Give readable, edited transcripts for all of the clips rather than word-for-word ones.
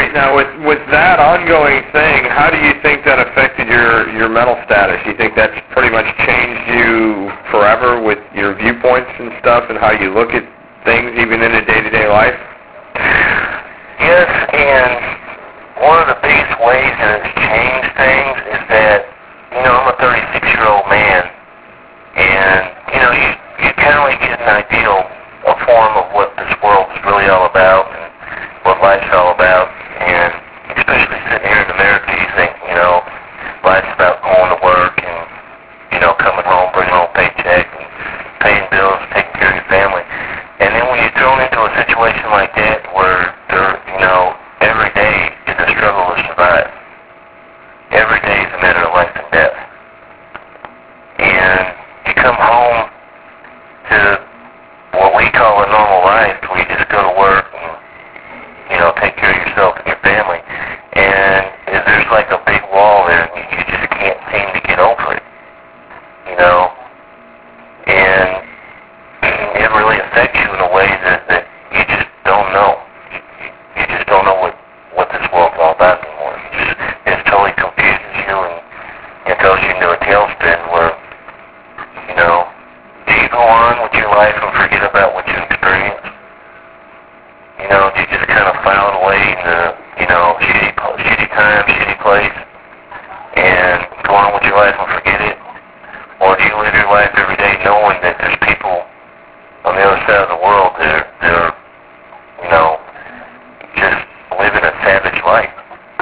Now, with that ongoing thing, how do you think that affected your mental status? You think that's pretty much changed you forever with your viewpoints and stuff and how you look at things even in a day-to-day life? Yes, and one of the biggest ways that it's changed things is that, I'm a 36-year-old man, and, you kind of get an ideal, a form of what this world is really all about and what life's all about, and especially sitting here in America, you think, life's about going to work and, coming home, bringing home a paycheck and paying bills, taking care of your family. And then when you're thrown into a situation like that where every day is a struggle to survive. Every day is a matter of life and death. And you come home to what we call a normal life, where you just go to work and, take care of yourself and your family. And there's like a big wall there, and you just can't seem to get over it. And it really affects you in a way that you just don't know. You just don't know what this world's all about anymore. It totally confuses you and throws you into a tailspin where, do you go on with your life and forget about what you experienced? Do you just kind of file it away in the, shitty time, shitty place, and go on with your life and forget it? Or do you live your life every day knowing that there's people on the other side of the world that are just living a savage life?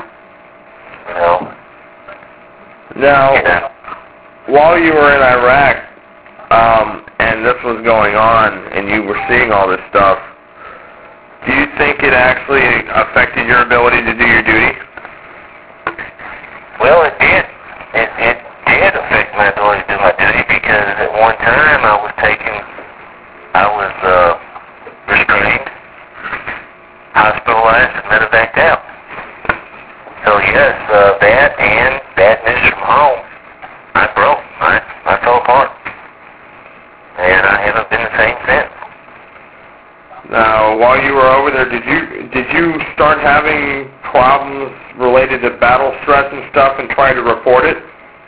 Now, while you were in Iraq, and this was going on, and you were seeing all this stuff, do you think it actually affected your ability to do your duty? Well, it did. It did affect my ability to do my duty, because at one time I was restrained, hospitalized, and medevaced out. So yes, that and bad news from home, I broke. I fell apart. And I haven't been the same since. Now, while you were over there, did you start having problems related to battle stress and stuff and try to report it?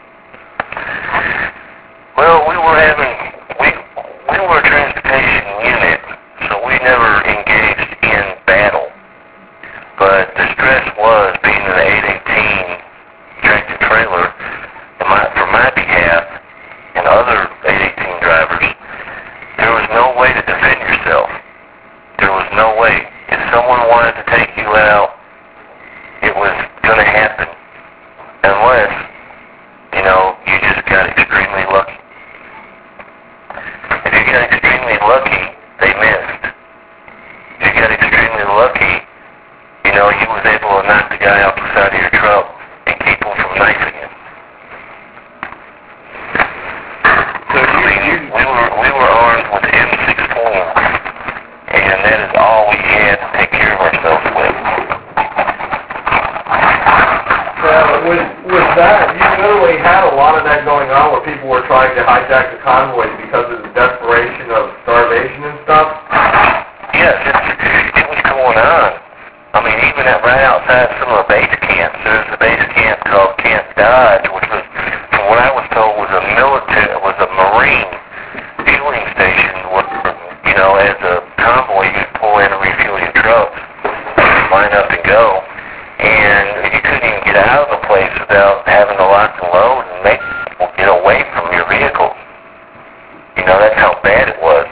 Well, we were a transportation unit, so we never engaged in battle. But the stress was being in an 818 tractor trailer for my behalf and other 818 drivers. There was no way to defend yourself. There was no way. If someone wanted to take you out, it was going to happen. Unless, you just got extremely lucky. If you got extremely lucky, they missed. If you got extremely lucky, you was able to knock the guy off the side of your truck and keep him from knifing you. We were armed with M16s, and that is all we had to take care of ourselves with. With that, you literally had a lot of that going on where people were trying to hijack the convoys because of the desperation of starvation and stuff? Yes, it was going on. I mean, even right outside some of the base camps, there's a base camp called Camp Dodge, which was, from what I was told, was a Marine fueling station where, as a convoy, you could pull in and refuel your trucks, line up and go. And you couldn't even get out of the place without having to lock and load and make people get away from your vehicles. That's how bad it was.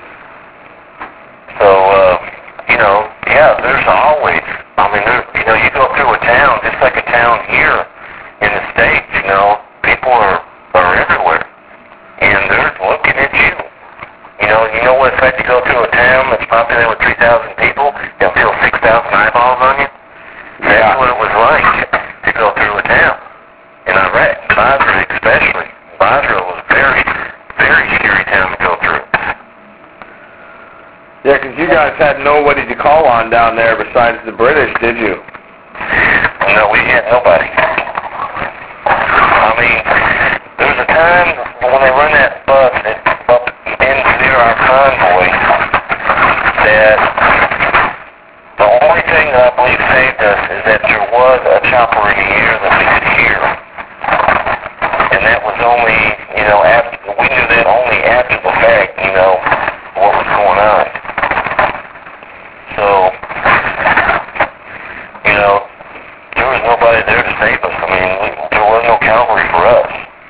So, there's always, you go through a town, just like a town here in the States, people are everywhere. And they're looking at you. You know what it's like to go through a town that's populated with 3,000 people and feel 6,000 eyeballs on you? That's what it was like to go through a town. In Iraq, Basra especially. Basra was a very, very scary town to go through. Yeah, because you guys had nobody to call on down there besides the British, did you? No, we had nobody. I mean, there was a time when they run that bus up in near our convoy that the only thing that I believe saved us is that there was a chopper in the air that we could hear. And that was only, we knew that only after the fact, what was going on. So, there was nobody there to save us. I mean, there was no cavalry for us.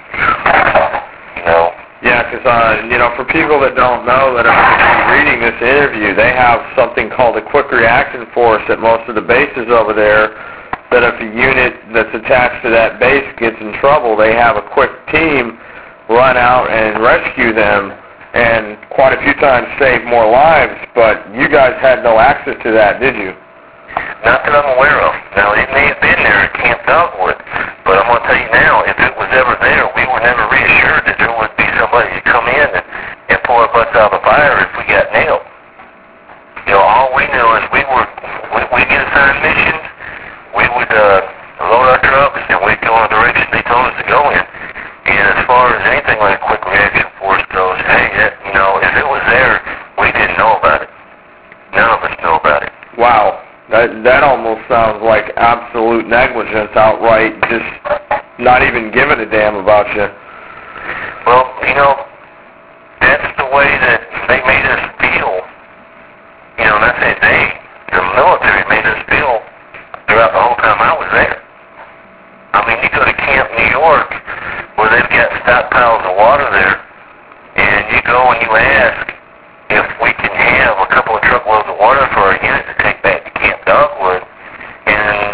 Yeah, because, for people that don't know that are reading this interview, they have something called a quick reaction force at most of the bases over there, that if a unit that's attached to that base gets in trouble, they have a quick team run out and rescue them, and quite a few times save more lives, but you guys had no access to that, did you? Not that I'm aware of. Now, it may have been there at Camp Dogwood, but I'm going to tell you now, if it was ever there, we were never reassured that there would be somebody to come in and pull our butts out of the fire if we got nailed. All we knew is we get assigned missions, we would load our trucks, and we'd go in the direction they told us to go in. And as far as anything like a quick reaction force goes, hey, if it was there, we didn't know about it. None of us knew about it. Wow. That almost sounds like absolute negligence outright, just not even giving a damn about you. Well, that's the way that they made us feel. And I say the military made us feel throughout the whole time I was there. I mean, you go to Camp New York, where they've got stockpiles of water there, and you go and you ask if we can have a couple of truckloads of water for our unit to take back to Camp Dogwood, and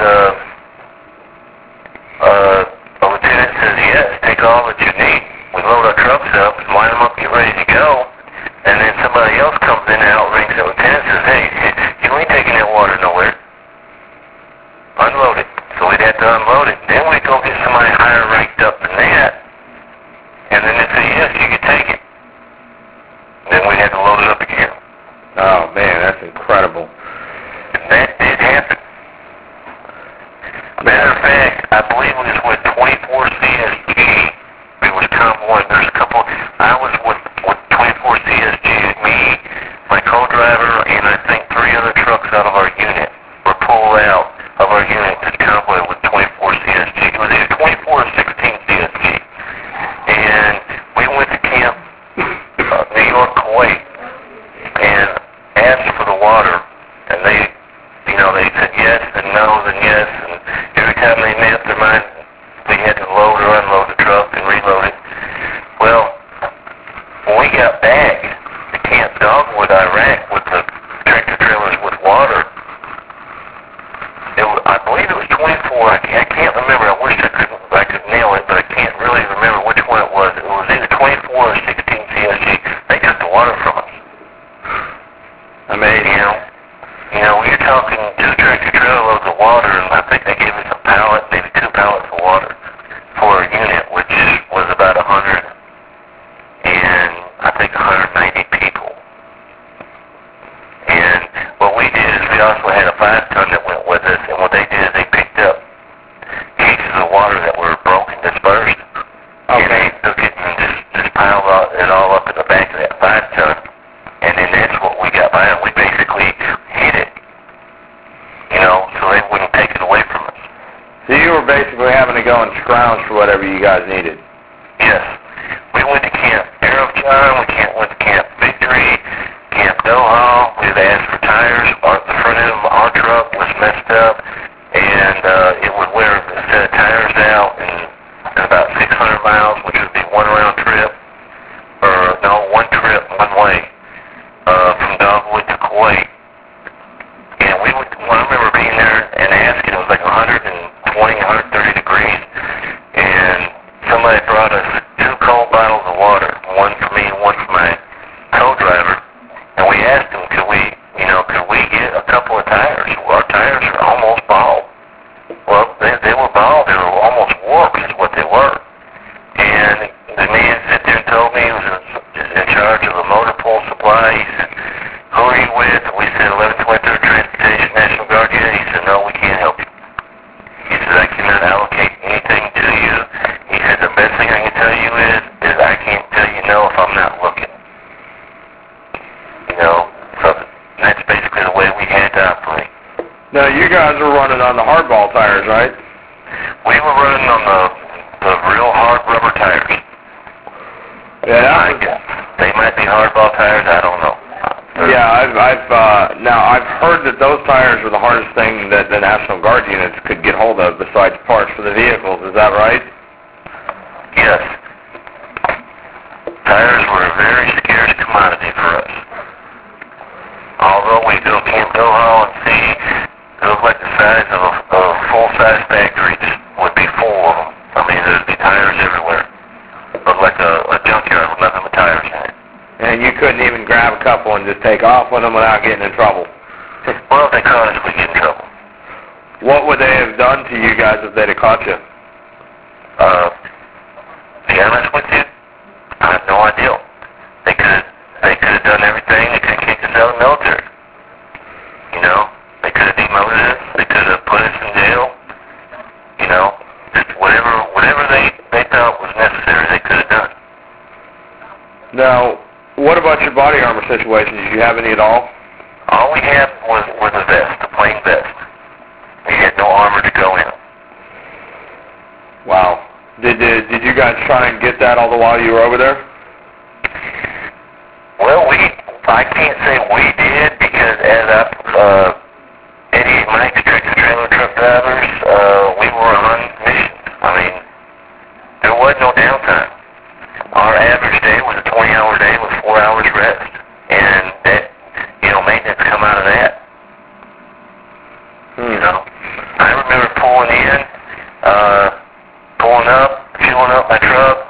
a lieutenant says, yes, take all that you need. We load our trucks up, line them up, get ready to go, and then somebody else comes in and outrings the lieutenant and says, hey, you ain't taking that water nowhere. Unload it. So we'd have to unload it. Then we'd go get somebody higher ranked up than that, and then they'd say, yes, you can take it. Then we'd have to load it up again. Oh, man, that's incredible. And that did happen. Matter of fact, I believe it was with 24 CSG. It was convoy. There's a couple. I was with 24 CSG. Me, my co-driver, and I think 3 other trucks out of our unit were pulled out of our unit to convoy with 24 CSG. It was either 24 or 16 CSG. And we went to Camp New York, Kuwait, and asked for the water, and they said yes, and no, then yes, and every time they made up their mind, we had to load or unload the truck and reload it. Well, when we got back to Camp Dogwood, Iraq, with the tractor trailers with water, I believe it was 24. I can't remember. I wish I could nail it, but I can't really remember which one it was. It was either 24 or 16 CSG. They took the water from us. Amazing. You're talking 2 tractor trailer loads of water, and I think they gave us a pallet, maybe 2 pallets of water for a unit, which was about 100, and I think 190 people. And what we did is we also had a 5-ton that went with us, and what they did is they picked up cases of water that were broken, dispersed, and they took it and just piled it all up in the back of that 5-ton, and then that's what we got by, and we basically hid it, so they wouldn't take it away from us. So you were basically having to go and scrounge for whatever you guys needed. Yes. We went to Camp Arab John, went to Camp Victory, Camp Doha. We had asked for tires. The front end of our truck was messed up, and it would wear a set of tires out in about 600 miles, which would be one round trip, one trip, one way, from Dogwood to Kuwait. And I remember being there and asking, it was like 120, 130 degrees, and somebody brought us 2 cold bottles of water, one for me and one for my co-driver, and we asked them, could we get a couple of tires? Our tires are almost bald. Well, they were bald, they were almost warped is what they were. And the man sat there and told me he was in charge of the motor pool supply. He said, who are you with? And we said 1123rd Transportation National Guard unit. He said, no, we can't help you. He said, I cannot allocate anything to you. He said, the best thing I can tell you is I can't tell you no if I'm not looking. So that's basically the way we had to operate. Now, you guys were running on the the hardball tires, right? We were running on the real hard rubber tires. Yeah. They might be hardball tires. I don't know. Yeah, I've heard that those tires were the hardest thing that the National Guard units could get hold of besides parts for the vehicles. Is that right? Yes. Tires were a very scarce commodity for us. Although we can't go haul and see, it looked like the size of a full-size factory just would be full of them. I mean, there'd be tires everywhere. Looked like a junkyard with nothing but tires in it. And you couldn't even grab a couple and just take off with them without getting in trouble. Well, if they caught us, we'd get in trouble. What would they have done to you guys if they'd have caught you? To be honest with you, I have no idea. They could have done everything. They could have kicked us out of the military. You know, they could have demoted us. They could have put us in jail. You know, just whatever they thought was necessary, they could have done. Now, what about your body armor situation? Did you have any at all? All we had was the vest, the plain vest. We had no armor to go in. Wow. Did you guys try and get that all the while you were over there? Well, I can't say we did because as Eddie and Mike, tractor trailer truck drivers, we were on mission. I mean, there was no downtime. Our average day was a 20-hour day with 4 hours rest, and that, maintenance come out of that. You know, I remember pulling up, fueling up my truck,